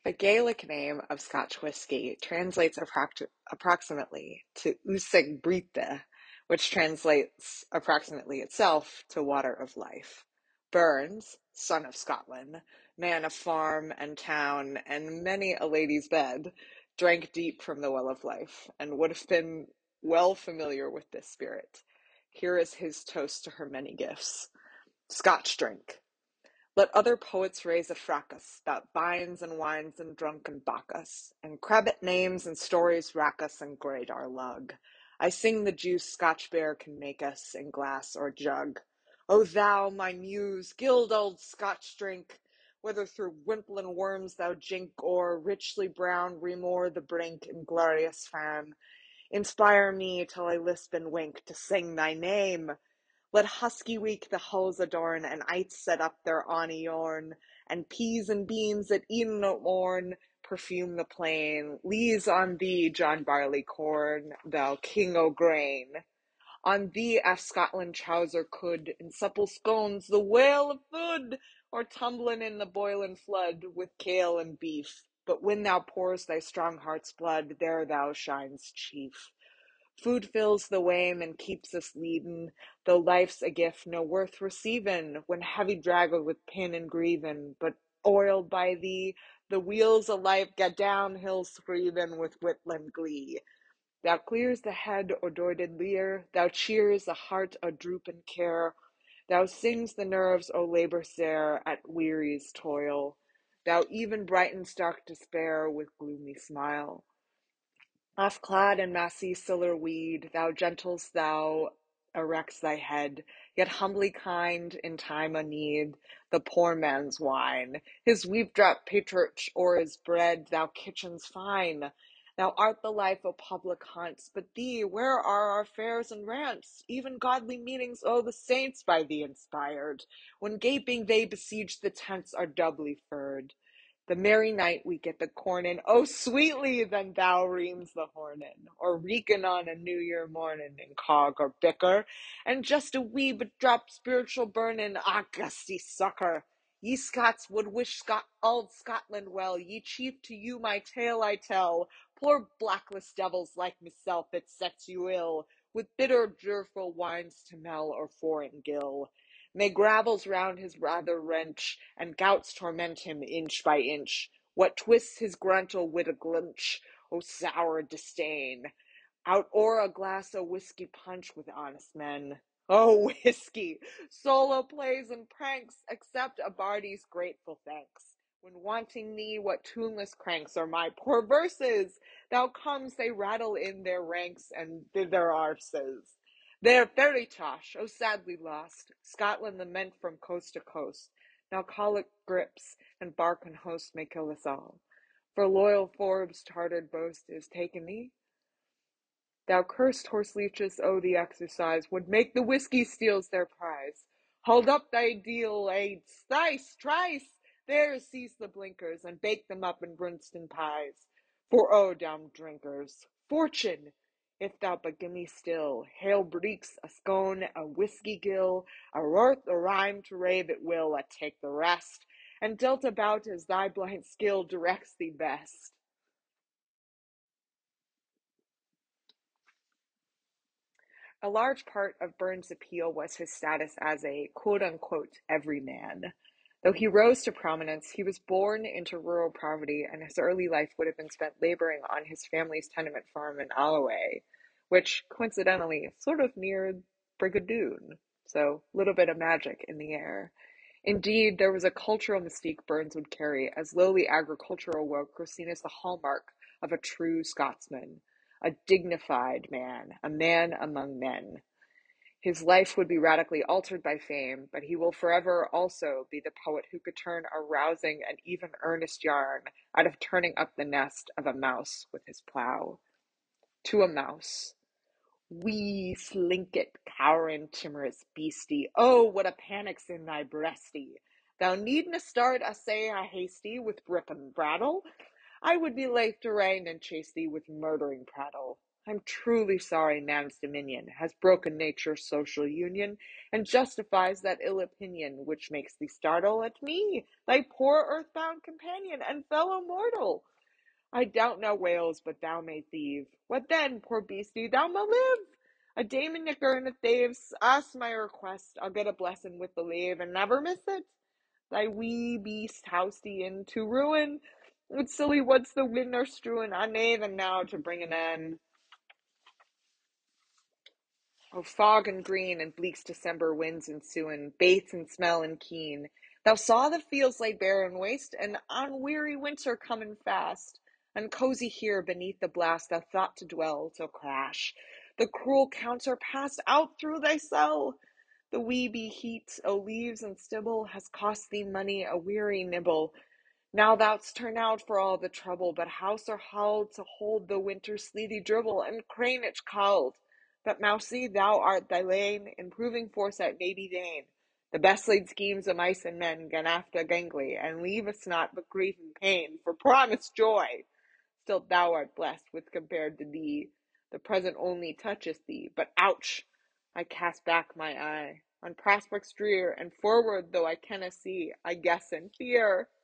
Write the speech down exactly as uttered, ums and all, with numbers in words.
The Gaelic name of Scotch whisky translates approx- approximately to Uisg Bríde, which translates approximately itself to water of life. Burns, son of Scotland, man of farm and town and many a lady's bed, drank deep from the well of life, and would have been well familiar with this spirit. Here is his toast to her many gifts. Scotch drink. Let other poets raise a fracas about vines and wines and drunken Bacchus, and crabbit names and stories rack us and grate our lug. I sing the juice Scotch bear can make us in glass or jug. O thou, my muse, gild old Scotch drink, whether through wimplin worms thou jink, or richly brown remore the brink in glorious fan, inspire me till I lisp and wink to sing thy name. Let husky week the hulls adorn, and ites set up their awny yorn, and peas and beans at e'en at morn perfume the plain. Lees on thee, John Barleycorn, thou king o' grain. On thee, af Scotland chowser could, in supple scones, the whale of food, or tumblin' in the boilin' flood, with kale and beef. But when thou pours thy strong heart's blood, there thou shines chief. Food fills the wame and keeps us leadin', though life's a gift no worth receivin', when heavy draggled with pin and grievin', but oiled by thee, the wheels o' life get downhill screevin' with Whitland glee. Thou clears the head o' doited leer, thou cheers the heart o' droopin' care, thou sings the nerves o' labour sere at weary's toil, thou even brightens dark despair with gloomy smile. Oft clad in massy siller weed, thou gentles thou erects thy head, yet humbly kind in time o' need, the poor man's wine, his weave-drop patronage o'er his bread, thou kitchens fine. Thou art the life o' public haunts, but thee, where are our fairs and rants, even godly meetings o' the saints by thee inspired, when gaping they besiege the tents are doubly furred. The merry night we get the corn in, oh sweetly then thou reams the horn in, or reekin' on a New Year mornin' in cog or bicker, and just a wee but drop spiritual burnin', ah gusty sucker! Ye Scots would wish Scot auld Scotland well, ye chief, to you my tale I tell, poor blackless devils like myself it sets you ill, with bitter dureful wines to mell or foreign gill. May gravels round his rather wrench, and gouts torment him inch by inch. What twists his gruntle wid a glinch, o' sour disdain, out o'er a glass o' whiskey punch with honest men. Oh, whiskey! Solo plays and pranks, accept a bardy's grateful thanks. When wanting thee, what tuneless cranks are my poor verses! Thou comes, they rattle in their ranks, and thither arses. There, fairy tosh, oh sadly lost, Scotland lament from coast to coast. Now colic grips, and bark and host may kill us all. For loyal Forbes' tartared boast is taken thee. Thou cursed horse leeches, oh the exercise would make the whiskey steals their prize. Hold up thy deal aids, thrice, thrice, there seize the blinkers, and bake them up in Brunston pies. For oh, down drinkers, fortune! If thou but give me still, hail breeks, a scone, a whiskey gill, a worth, a rhyme to rave at will, I take the rest, and dealt about as thy blind skill directs thee best. A large part of Burns' appeal was his status as a quote-unquote everyman. Though he rose to prominence, he was born into rural poverty, and his early life would have been spent laboring on his family's tenement farm in Alloway, which, coincidentally, is sort of near Brigadoon, so a little bit of magic in the air. Indeed, there was a cultural mystique Burns would carry, as lowly agricultural work was seen as the hallmark of a true Scotsman, a dignified man, a man among men. His life would be radically altered by fame, but he will forever also be the poet who could turn a rousing and even earnest yarn out of turning up the nest of a mouse with his plough. To a mouse. Wee slinket, cowering, timorous beastie, oh, what a panic's in thy breastie! Thou needna start a say a hasty with brip and brattle. I would be laith to rein and chase thee with murdering prattle. I'm truly sorry man's dominion has broken nature's social union, and justifies that ill opinion which makes thee startle at me, thy poor earth-bound companion and fellow mortal. I doubt no whales but thou may thieve. What then, poor beastie, thou may live. A dame and knicker and a thaves, ask my request, I'll get a blessing with the leave, and never miss it. Thy wee beast house thee into ruin, with silly woods the wind are strewing, I nay then now to bring an end. O fog and green and bleak December winds ensuing, baith and smell and keen. Thou saw the fields lay bare and waste, and on weary winter coming fast. And cozy here beneath the blast thou thought to dwell, till crash, the cruel counter passed out through thy cell. The wee bee heat o' leaves and stibble has cost thee money a weary nibble. Now thou'st turned out for all the trouble, but house or hall to hold the winter's sleety dribble, and crane it called. But mousie, thou art thy lane, improving foresight may be vain. The best laid schemes o' mice and men gan after gangly, and leave us not but grief and pain, for promised joy. Still thou art blessed with compared to thee. The present only toucheth thee, but ouch! I cast back my eye on prospects drear, and forward though I canna see, I guess and fear.